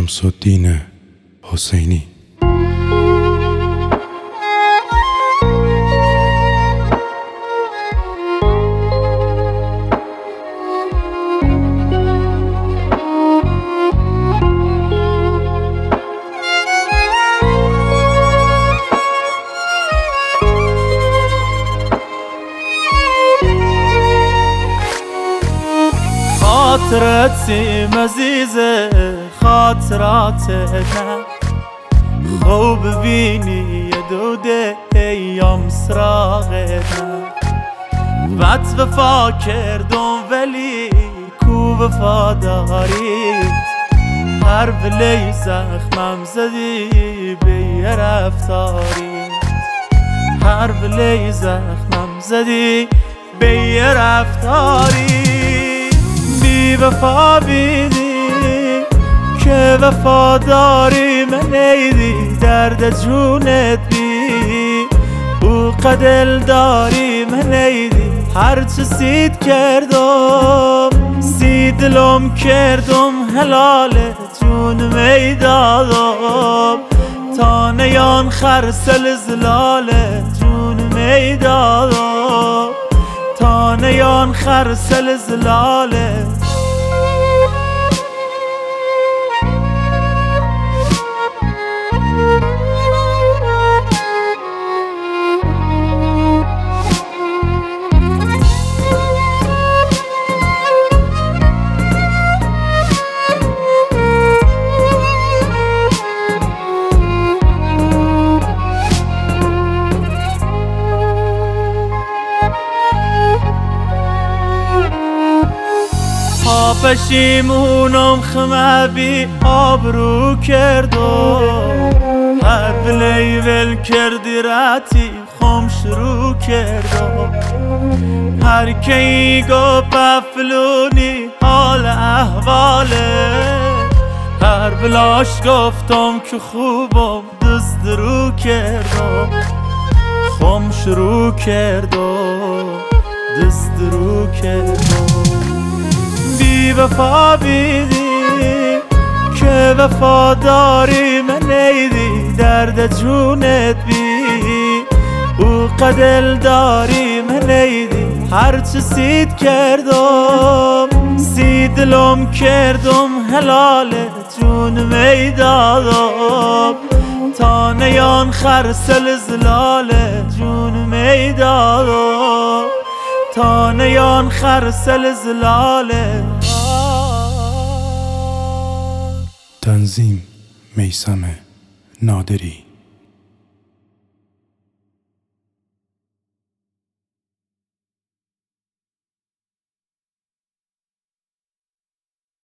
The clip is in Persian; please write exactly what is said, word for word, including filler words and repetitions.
شمس‌الدین حسینی. خاطرت سیم عزیزه خاطراتنا خوب ببینی یه دوده ایام سراغنا وقت وفا کردم ولی کو وفاداریت هر ولی زخمم زدی به یه رفتاریت هر ولی زخمم زدی به یه رفتاریت بی وفا بیدی که وفاداری من ایدی درد جونت بی او قدل داری من ایدی هرچه سید کردم سیدلم کردم حلال جون میدادم تا نیان خرسل زلال جون میدادم تا نیان خرسل زلاله پشیمونم خمه بی آبرو کردم هر ولی ول کردی راتی خم شروع کردم هر کی گو پفلونی حال احواله هر بلاش گفتم که خوبم دست درو کردم خم شروع کردم دست درو کردم بی وفا بیدی که وفاداری من ایدی درد جونت بی او قدل داری من ایدی هرچه سید کردم سیدلم کردم حلال جون میدادم تا نیان خرسل زلال جون میدادم تا نیان خرسل زلاله. تنظیم میثم نادری.